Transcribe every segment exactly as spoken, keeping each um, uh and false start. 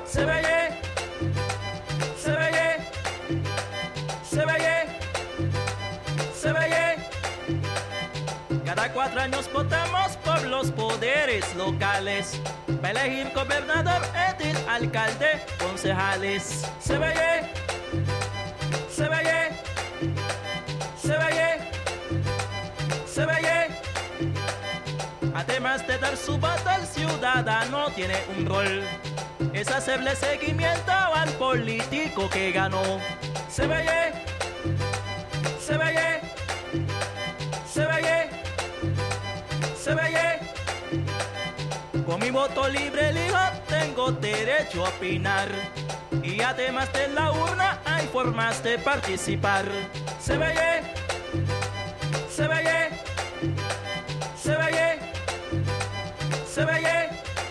Seveye, Seveye, Seveye, Seveye. Cada cuatro años votamos por los poderes locales para elegir gobernador, edil, alcalde, concejales. Seveye, Seveye, Seveye, Seveye. Además de dar su voto al ciudadano, tiene un rol. Es hacerle seguimiento al político que ganó. Seveye, Seveye, Seveye, Seveye. Con mi voto libre elijo, tengo derecho a opinar. Y además de la urna hay formas de participar. Seveye, Seveye, Seveye, Seveye.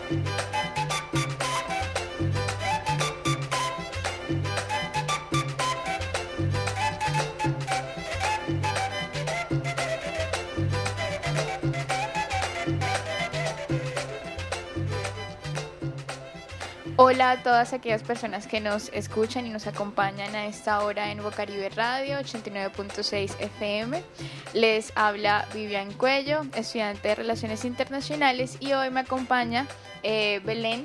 Hola a todas aquellas personas que nos escuchan y nos acompañan a esta hora en Bocaribe Radio ochenta y nueve punto seis F M. Les habla Vivian Cuello, estudiante de Relaciones Internacionales, y hoy me acompaña eh, Belén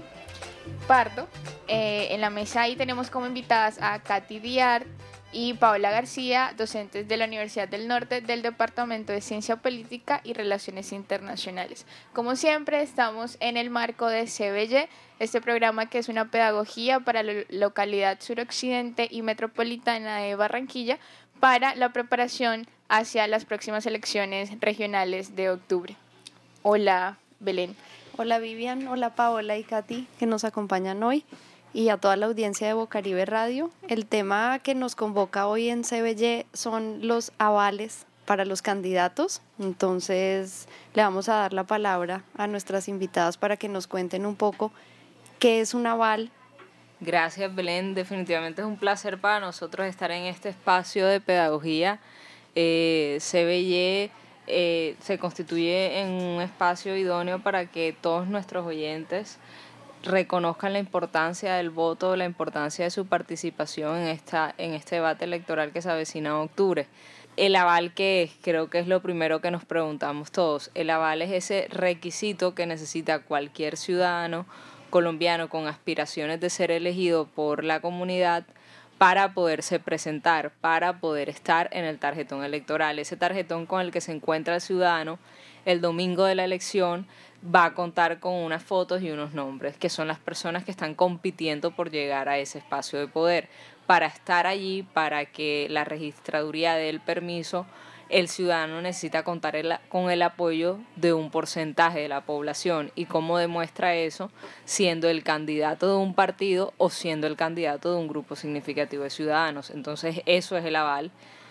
Pardo. Eh, en la mesa ahí tenemos como invitadas a Katy Diart y Paola García, docentes de la Universidad del Norte del Departamento de Ciencia Política y Relaciones Internacionales. Como siempre, estamos en el marco de C B Y, este programa que es una pedagogía para la localidad suroccidente y metropolitana de Barranquilla para la preparación hacia las próximas elecciones regionales de octubre. Hola, Belén. Hola, Vivian. Hola, Paola y Katy, que nos acompañan hoy, y a toda la audiencia de Bocaribe Radio. El tema que nos convoca hoy en C B Y son los avales para los candidatos. Entonces, le vamos a dar la palabra a nuestras invitadas para que nos cuenten un poco qué es un aval. Gracias, Belén. Definitivamente es un placer para nosotros estar en este espacio de pedagogía. Eh, C B Y eh, se constituye en un espacio idóneo para que todos nuestros oyentes reconozcan la importancia del voto, la importancia de su participación en esta en este debate electoral que se avecina en octubre. ¿El aval qué es? Creo que es lo primero que nos preguntamos todos. El aval es ese requisito que necesita cualquier ciudadano colombiano con aspiraciones de ser elegido por la comunidad para poderse presentar, para poder estar en el tarjetón electoral. Ese tarjetón con el que se encuentra el ciudadano el domingo de la elección va a contar con unas fotos y unos nombres, que son las personas que están compitiendo por llegar a ese espacio de poder. Para estar allí, para que la registraduría dé el permiso, el ciudadano necesita contar el, con el apoyo de un porcentaje de la población. ¿Y cómo demuestra eso? Siendo el candidato de un partido o siendo el candidato de un grupo significativo de ciudadanos. Entonces, eso es el aval.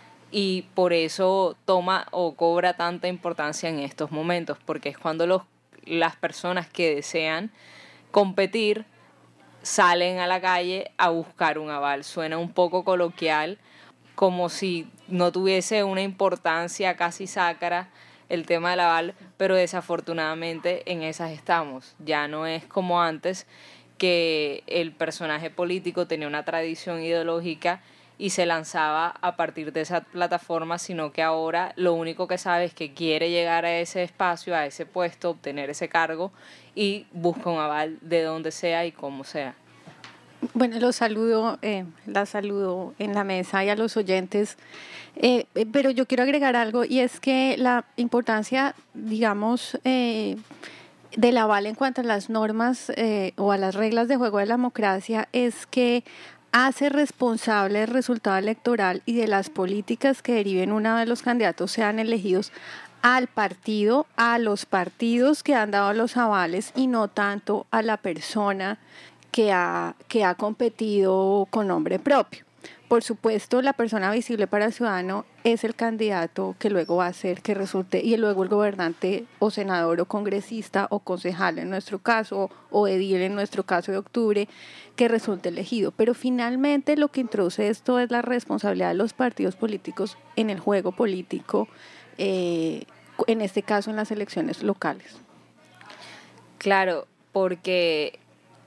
Y por eso toma o cobra tanta importancia en estos momentos, porque es cuando los, las personas que desean competir salen a la calle a buscar un aval. Suena un poco coloquial, como si no tuviese una importancia casi sacra el tema del aval, pero desafortunadamente en esas estamos. Ya no es como antes, que el personaje político tenía una tradición ideológica y se lanzaba a partir de esa plataforma, sino que ahora lo único que sabe es que quiere llegar a ese espacio, a ese puesto, obtener ese cargo, y busca un aval de donde sea y como sea. Bueno, los saludo, eh, la saludo en la mesa y a los oyentes, eh, eh, pero yo quiero agregar algo, y es que la importancia, digamos, eh, del aval en cuanto a las normas eh, o a las reglas de juego de la democracia es que hace responsable el resultado electoral y de las políticas que deriven una de los candidatos sean elegidos al partido, a los partidos que han dado los avales, y no tanto a la persona que ha, que ha competido con nombre propio. Por supuesto, la persona visible para el ciudadano es el candidato que luego va a hacer que resulte, y luego el gobernante o senador o congresista o concejal en nuestro caso, o edil en nuestro caso de octubre, que resulte elegido. Pero finalmente lo que introduce esto es la responsabilidad de los partidos políticos en el juego político, eh, en este caso en las elecciones locales. Claro, porque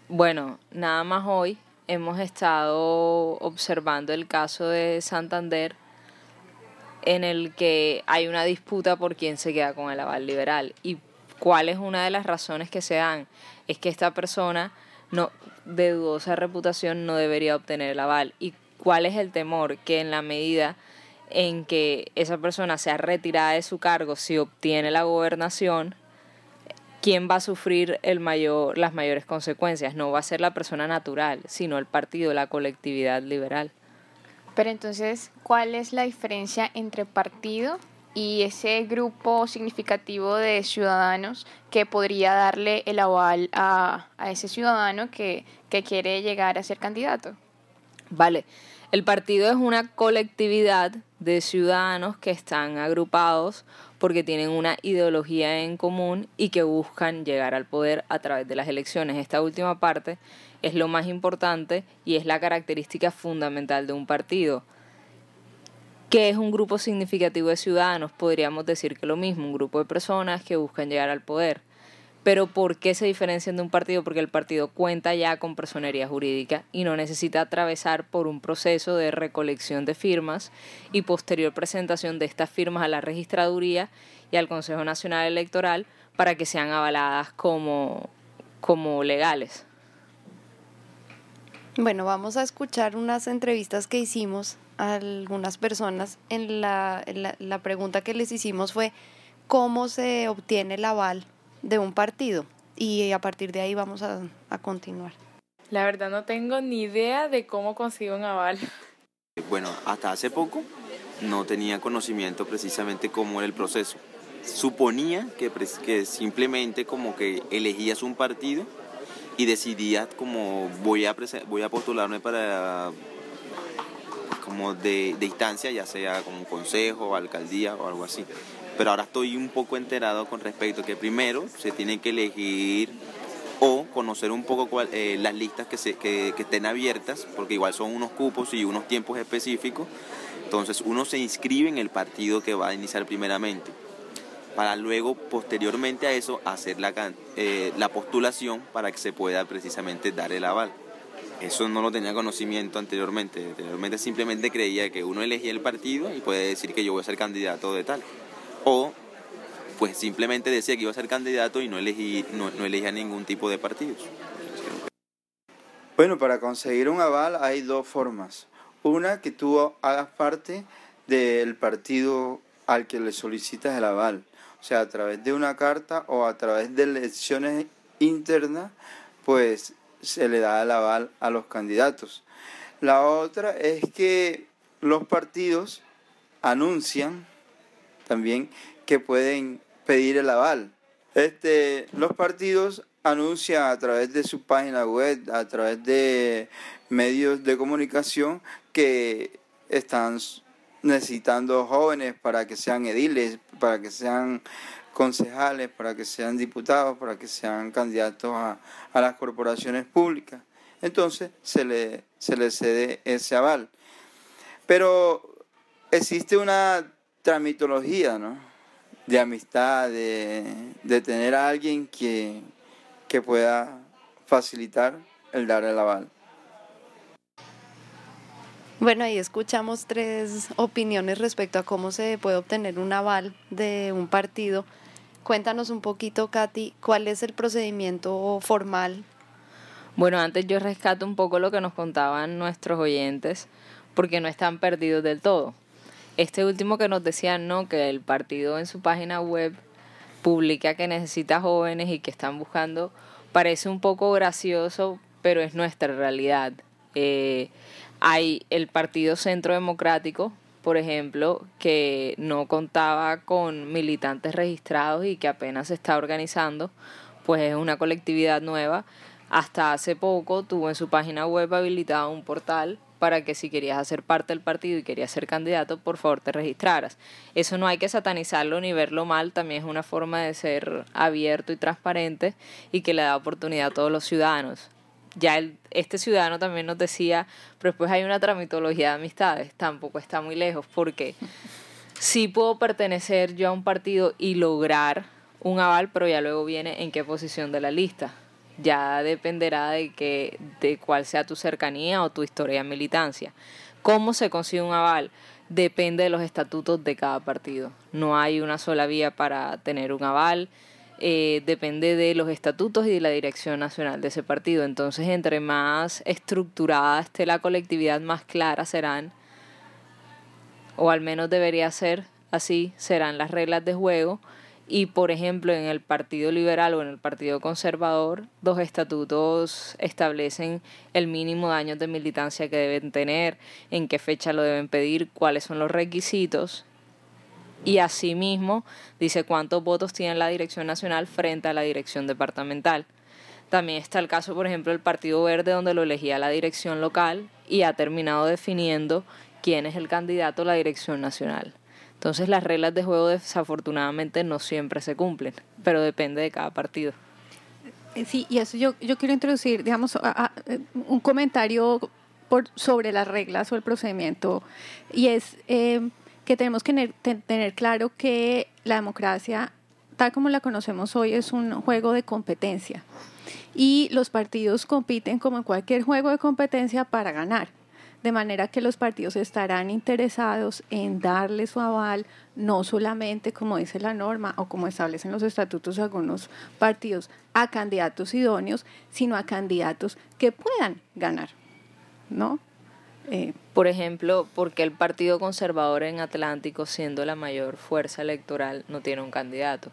Bueno, nada más hoy hemos estado observando el caso de Santander, en el que hay una disputa por quién se queda con el aval liberal. ¿Y cuál es una de las razones que se dan? Es que esta persona no, de dudosa reputación no debería obtener el aval. ¿Y cuál es el temor? Que en la medida en que esa persona sea retirada de su cargo, si obtiene la gobernación, ¿quién va a sufrir el mayor, las mayores consecuencias? No va a ser la persona natural, sino el partido, la colectividad liberal. Pero entonces, ¿cuál es la diferencia entre partido y ese grupo significativo de ciudadanos que podría darle el aval a, a ese ciudadano que, que quiere llegar a ser candidato? Vale, el partido es una colectividad de ciudadanos que están agrupados porque tienen una ideología en común y que buscan llegar al poder a través de las elecciones. Esta última parte es lo más importante y es la característica fundamental de un partido. ¿Qué es un grupo significativo de ciudadanos? Podríamos decir que lo mismo, un grupo de personas que buscan llegar al poder. Pero ¿por qué se diferencian de un partido? Porque el partido cuenta ya con personería jurídica y no necesita atravesar por un proceso de recolección de firmas y posterior presentación de estas firmas a la registraduría y al Consejo Nacional Electoral para que sean avaladas como, como legales. Bueno, vamos a escuchar unas entrevistas que hicimos a algunas personas. En la, en la, la pregunta que les hicimos fue ¿cómo se obtiene el aval de un partido? Y a partir de ahí vamos a, a continuar. La verdad no tengo ni idea de cómo consigo un aval. Bueno, hasta hace poco no tenía conocimiento precisamente cómo era el proceso. Suponía que, que simplemente como que elegías un partido y decidías como voy a, voy a postularme para como de, de instancia, ya sea como un consejo, alcaldía o algo así. Pero ahora estoy un poco enterado con respecto a que primero se tienen que elegir o conocer un poco cuál, eh, las listas que, se, que, que estén abiertas, porque igual son unos cupos y unos tiempos específicos. Entonces uno se inscribe en el partido que va a iniciar primeramente, para luego, posteriormente a eso, hacer la, eh, la postulación para que se pueda precisamente dar el aval. Eso no lo tenía conocimiento anteriormente. Anteriormente simplemente creía que uno elegía el partido y puede decir que yo voy a ser candidato de tal. O pues simplemente decía que iba a ser candidato y no elegí, no, no elegía ningún tipo de partidos. Bueno, para conseguir un aval hay dos formas. Una, que tú hagas parte del partido al que le solicitas el aval. O sea, a través de una carta o a través de elecciones internas, pues se le da el aval a los candidatos. La otra es que los partidos anuncian también que pueden pedir el aval. Este, los partidos anuncian a través de su página web, a través de medios de comunicación, que están necesitando jóvenes para que sean ediles, para que sean concejales, para que sean diputados, para que sean candidatos a, a las corporaciones públicas. Entonces se le, se le cede ese aval. Pero existe una tramitología, ¿no?, de amistad, de, de tener a alguien que, que pueda facilitar el dar el aval. Bueno, ahí escuchamos tres opiniones respecto a cómo se puede obtener un aval de un partido. Cuéntanos un poquito, Katy, ¿cuál es el procedimiento formal? Bueno, antes yo rescato un poco lo que nos contaban nuestros oyentes, porque no están perdidos del todo. Este último que nos decían, no, que el partido en su página web publica que necesita jóvenes y que están buscando, parece un poco gracioso, pero es nuestra realidad. Eh, hay el Partido Centro Democrático, por ejemplo, que no contaba con militantes registrados y que apenas se está organizando, pues es una colectividad nueva. Hasta hace poco tuvo en su página web habilitado un portal para que si querías hacer parte del partido y querías ser candidato, por favor te registraras. Eso no hay que satanizarlo ni verlo mal, también es una forma de ser abierto y transparente y que le da oportunidad a todos los ciudadanos. Ya el, este ciudadano también nos decía, pero después hay una tramitología de amistades, tampoco está muy lejos, porque sí puedo pertenecer yo a un partido y lograr un aval, pero ya luego viene en qué posición de la lista. ya dependerá de, que, de cuál sea tu cercanía o tu historia de militancia. ¿Cómo se consigue un aval? Depende de los estatutos de cada partido. No hay una sola vía para tener un aval. Eh, depende de los estatutos y de la dirección nacional de ese partido. Entonces, entre más estructurada esté la colectividad, más claras serán, o al menos debería ser así, serán las reglas de juego. Y, por ejemplo, en el Partido Liberal o en el Partido Conservador, los estatutos establecen el mínimo de años de militancia que deben tener, en qué fecha lo deben pedir, cuáles son los requisitos. Y asimismo dice cuántos votos tiene la dirección nacional frente a la dirección departamental. También está el caso, por ejemplo, del Partido Verde, donde lo elegía la dirección local y ha terminado definiendo quién es el candidato a la dirección nacional. Entonces las reglas de juego desafortunadamente no siempre se cumplen, pero depende de cada partido. Sí, y eso yo, yo quiero introducir, digamos, a, a, un comentario por, sobre las reglas o el procedimiento, y es eh, que tenemos que tener, tener claro que la democracia, tal como la conocemos hoy, es un juego de competencia, y los partidos compiten como en cualquier juego de competencia para ganar. De manera que los partidos estarán interesados en darle su aval, no solamente, como dice la norma o como establecen los estatutos de algunos partidos, a candidatos idóneos, sino a candidatos que puedan ganar, ¿no? Eh, Por ejemplo, ¿por qué el Partido Conservador en Atlántico, siendo la mayor fuerza electoral, no tiene un candidato?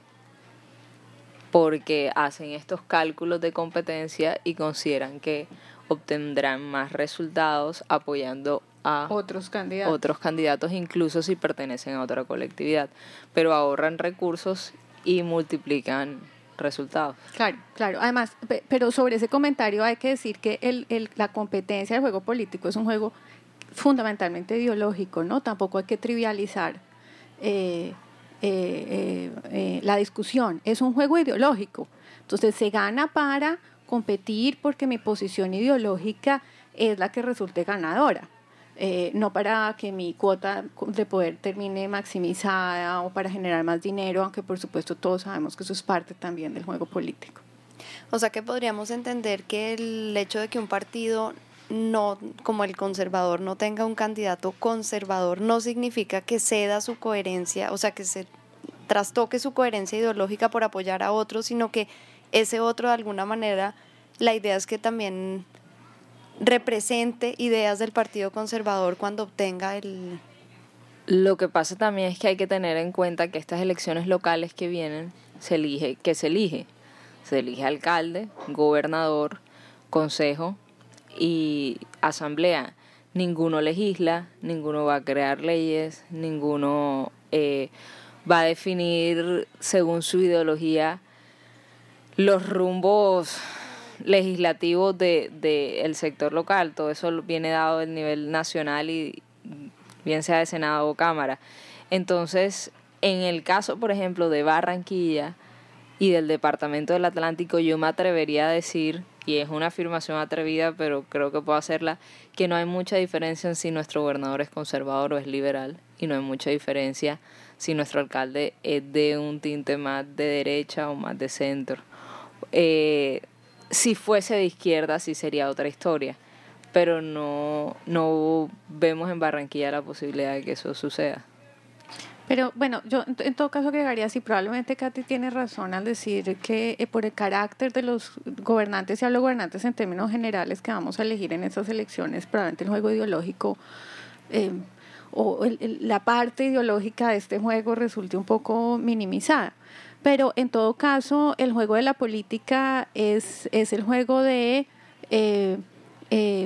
Porque hacen estos cálculos de competencia y consideran que obtendrán más resultados apoyando a otros candidatos. otros candidatos, incluso si pertenecen a otra colectividad, pero ahorran recursos y multiplican resultados. Claro, claro. Además, pero sobre ese comentario hay que decir que el, el, la competencia del juego político es un juego fundamentalmente ideológico, ¿no? Tampoco hay que trivializar eh, eh, eh, eh, la discusión. Es un juego ideológico. Entonces se gana para competir porque mi posición ideológica es la que resulte ganadora, eh, no para que mi cuota de poder termine maximizada o para generar más dinero, aunque por supuesto todos sabemos que eso es parte también del juego político. O sea que podríamos entender que el hecho de que un partido no, como el conservador, no tenga un candidato conservador no significa que ceda su coherencia, o sea que se trastoque su coherencia ideológica por apoyar a otro, sino que ese otro, de alguna manera, la idea es que también represente ideas del Partido Conservador cuando obtenga el... Lo que pasa también es que hay que tener en cuenta que estas elecciones locales que vienen, se elige, ¿qué se elige? Se elige alcalde, gobernador, consejo y asamblea. Ninguno legisla, ninguno va a crear leyes, ninguno eh, va a definir según su ideología los rumbos legislativos de, de el sector local. Todo eso viene dado del nivel nacional y bien sea de Senado o Cámara. Entonces, en el caso, por ejemplo, de Barranquilla y del Departamento del Atlántico, yo me atrevería a decir, y es una afirmación atrevida, pero creo que puedo hacerla, que no hay mucha diferencia en si nuestro gobernador es conservador o es liberal, y no hay mucha diferencia si nuestro alcalde es de un tinte más de derecha o más de centro. Eh, si fuese de izquierda sí sería otra historia, pero no, no vemos en Barranquilla la posibilidad de que eso suceda. Pero bueno, yo en todo caso agregaría, sí, probablemente Katy tiene razón al decir que eh, por el carácter de los gobernantes, y hablo gobernantes en términos generales que vamos a elegir en estas elecciones, probablemente el juego ideológico eh, o el, el, la parte ideológica de este juego resulte un poco minimizada. Pero en todo caso, el juego de la política es, es el juego de, eh, eh,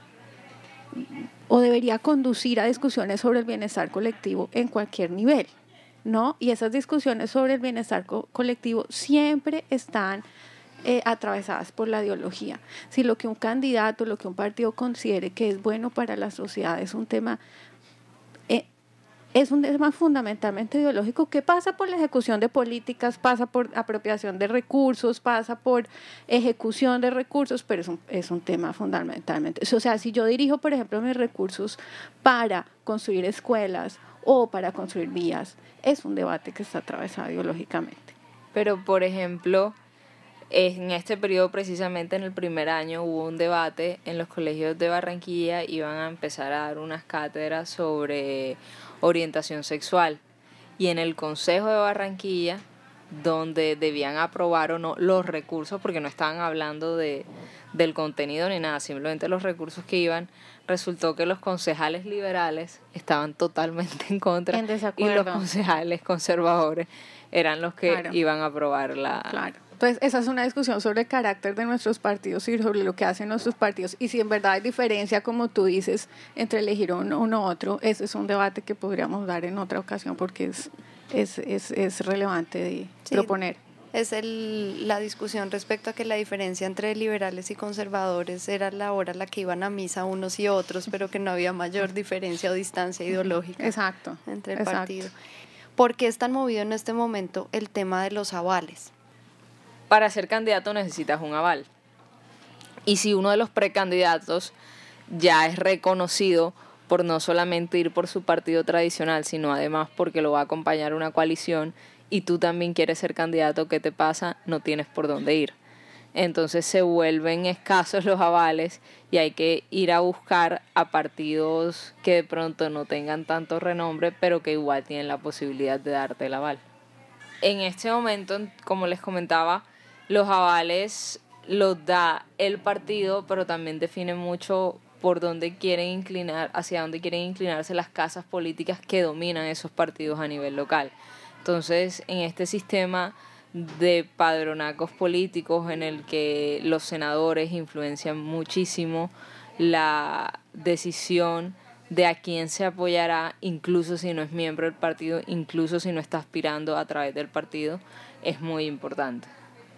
o debería conducir a discusiones sobre el bienestar colectivo en cualquier nivel, ¿no? Y esas discusiones sobre el bienestar co- colectivo siempre están eh, atravesadas por la ideología. Si lo que un candidato, lo que un partido considere que es bueno para la sociedad es un tema... Eh, Es un tema fundamentalmente ideológico que pasa por la ejecución de políticas, pasa por apropiación de recursos, pasa por ejecución de recursos, pero es un, es un tema fundamentalmente. O sea, si yo dirijo, por ejemplo, mis recursos para construir escuelas o para construir vías, es un debate que está atravesado ideológicamente. Pero, por ejemplo, En este periodo, precisamente en el primer año, hubo un debate en los colegios de Barranquilla, iban a empezar a dar unas cátedras sobre orientación sexual. Y en el Consejo de Barranquilla, donde debían aprobar o no los recursos, porque no estaban hablando de, del contenido ni nada, simplemente los recursos que iban, resultó que los concejales liberales estaban totalmente en contra En y desacuerdo. los concejales conservadores eran los que Claro. iban a aprobar la... Claro. Entonces, esa es una discusión sobre el carácter de nuestros partidos y sobre lo que hacen nuestros partidos. Y si en verdad hay diferencia, como tú dices, entre elegir uno o otro, ese es un debate que podríamos dar en otra ocasión porque es, es, es, es relevante de Sí. proponer. Es el, la discusión respecto a que la diferencia entre liberales y conservadores era la hora a la que iban a misa unos y otros, pero que no había mayor diferencia o distancia ideológica Exacto. entre el exacto. partido. ¿Por qué es tan movido en este momento el tema de los avales? Para ser candidato necesitas un aval. Y si uno de los precandidatos ya es reconocido por no solamente ir por su partido tradicional, sino además porque lo va a acompañar una coalición y tú también quieres ser candidato, ¿qué te pasa? No tienes por dónde ir. Entonces se vuelven escasos los avales y hay que ir a buscar a partidos que de pronto no tengan tanto renombre, pero que igual tienen la posibilidad de darte el aval. En este momento, como les comentaba, los avales los da el partido, pero también define mucho por dónde quieren inclinar, hacia dónde quieren inclinarse las casas políticas que dominan esos partidos a nivel local. Entonces, en este sistema de padronacos políticos en el que los senadores influencian muchísimo la decisión de a quién se apoyará, incluso si no es miembro del partido, incluso si no está aspirando a través del partido, es muy importante.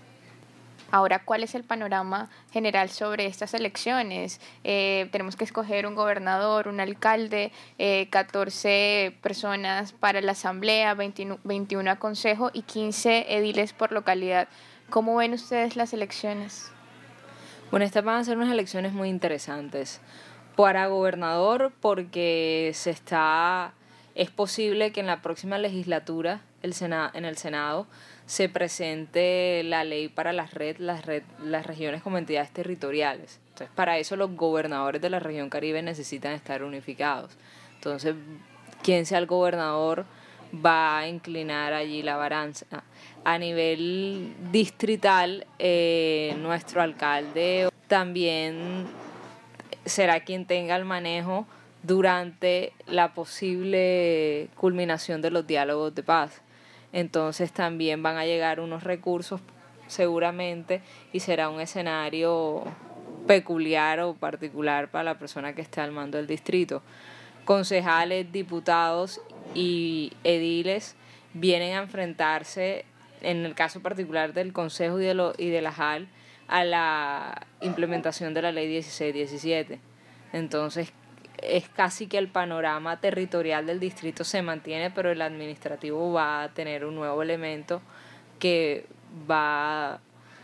Ahora, ¿cuál es el panorama general sobre estas elecciones? Eh, tenemos que escoger un gobernador, un alcalde, eh, catorce personas para la asamblea, veintiuno, veintiuno a consejo y quince ediles por localidad. ¿Cómo ven ustedes las elecciones? Bueno, estas van a ser unas elecciones muy interesantes. Para gobernador, porque se está, es posible que en la próxima legislatura, el Sena, en el Senado, se presente la ley para las red, las red, las regiones como entidades territoriales. Entonces, para eso los gobernadores de la región Caribe necesitan estar unificados. Entonces, quien sea el gobernador va a inclinar allí la balanza. A nivel distrital, eh, nuestro alcalde también será quien tenga el manejo durante la posible culminación de los diálogos de paz. Entonces también van a llegar unos recursos seguramente y será un escenario peculiar o particular para la persona que esté al mando del distrito. Concejales, diputados y ediles vienen a enfrentarse, en el caso particular del Consejo y de, lo, y de la J A L, a la implementación de la ley dieciséis diecisiete. Entonces es casi que el panorama territorial del distrito se mantiene, pero el administrativo va a tener un nuevo elemento que va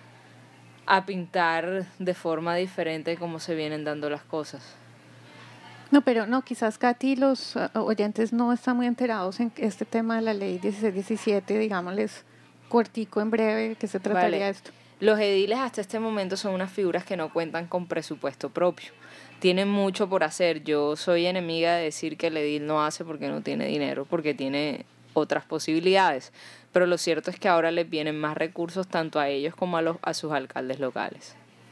a pintar de forma diferente cómo se vienen dando las cosas. No, pero no, quizás Katy, los uh, oyentes no están muy enterados en este tema de la ley dieciséis diecisiete, digámosles cortico, en breve, ¿qué se trataría Vale. esto? Los ediles hasta este momento son unas figuras que no cuentan con presupuesto propio. Tienen mucho por hacer. Yo soy enemiga de decir que el edil no hace porque no tiene dinero, porque tiene otras posibilidades. Pero lo cierto es que ahora les vienen más recursos tanto a ellos como a, los, a sus alcaldes locales.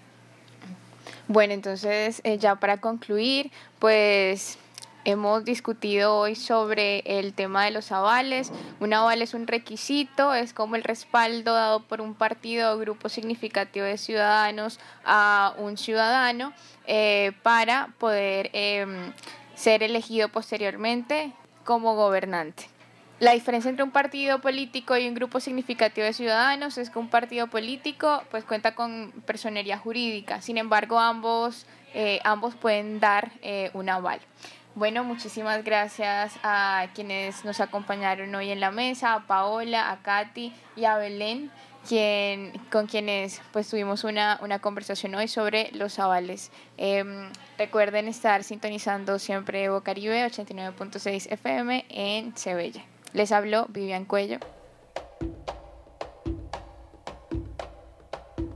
Bueno, entonces eh, ya para concluir, pues hemos discutido hoy sobre el tema de los avales. Un aval es un requisito, es como el respaldo dado por un partido o grupo significativo de ciudadanos a un ciudadano eh, para poder eh, ser elegido posteriormente como gobernante. La diferencia entre un partido político y un grupo significativo de ciudadanos es que un partido político pues cuenta con personería jurídica, sin embargo ambos, eh, ambos pueden dar eh, un aval. Bueno, muchísimas gracias a quienes nos acompañaron hoy en la mesa, a Paola, a Katy y a Belén, quien, con quienes pues tuvimos una, una conversación hoy sobre los avales. Eh, recuerden estar sintonizando siempre Bocaribe ochenta y nueve punto seis F M en Sevilla. Les habló Vivian Cuello.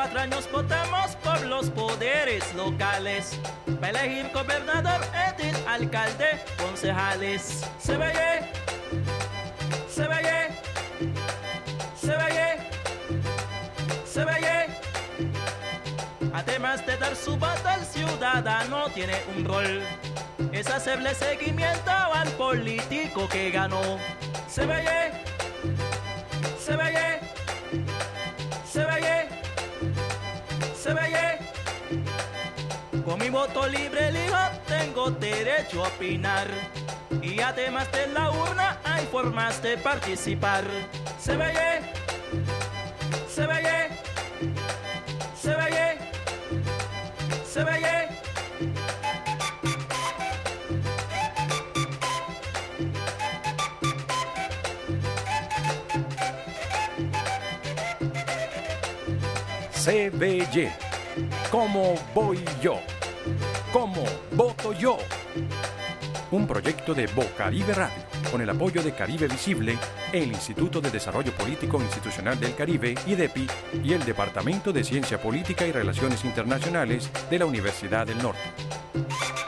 cuatro años votamos por los poderes locales, para elegir gobernador, edil, alcalde, concejales. Se vaya, se vaya, se vaya, se vaya. Además de dar su voto al ciudadano, tiene un rol, es hacerle seguimiento al político que ganó. Se vaya, se vaya, se vaya, se vaya. Con mi voto libre elijo, tengo derecho a opinar, y además de la urna hay formas de participar. Se vaya, se vaya, se vaya, se vaya. C B Y. ¿Cómo voy yo? ¿Cómo voto yo? Un proyecto de Bocaribe Radio, con el apoyo de Caribe Visible, el Instituto de Desarrollo Político Institucional del Caribe, IDEPI, y el Departamento de Ciencia Política y Relaciones Internacionales de la Universidad del Norte.